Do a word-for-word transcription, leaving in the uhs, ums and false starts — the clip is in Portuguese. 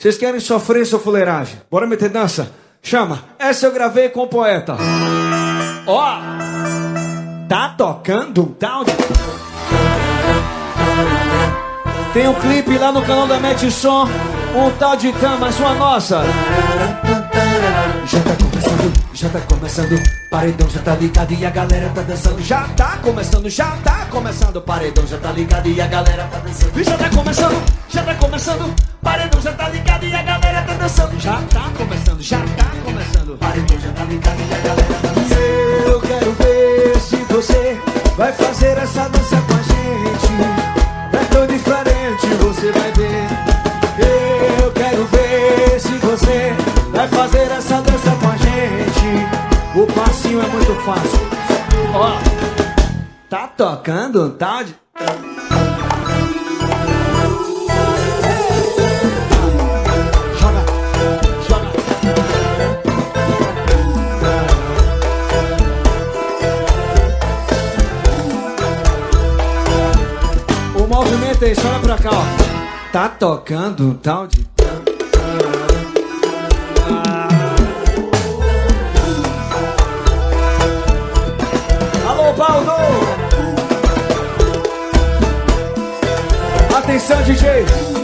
Vocês querem sofrer sua fuleiragem? Bora meter dança? Chama. Essa eu gravei com o poeta. Ó, tá tocando um tal de... Tem um clipe lá no canal da Mete Som, um tal de Tama, sua nossa. Já tá começando, já tá começando, paredão já tá ligado e a galera tá dançando. Já tá começando, já tá começando, paredão já tá ligado e a galera tá dançando. Já tá começando, já tá começando, paredão já tá ligado e a galera tá dançando. Já tá começando, já tá começando, paredão já tá ligado e a galera tá dançando. Eu quero ver se você vai fazer essa dança com a gente. É tão diferente, você vai ver. Eu quero ver se você vai fazer essa dança com a gente. O passinho é muito fácil. Ó, tá tocando um tal de... Joga, joga. O movimento é isso, olha pra cá, ó. Tá tocando um tal de... Alô, Baldo! Atenção, D J!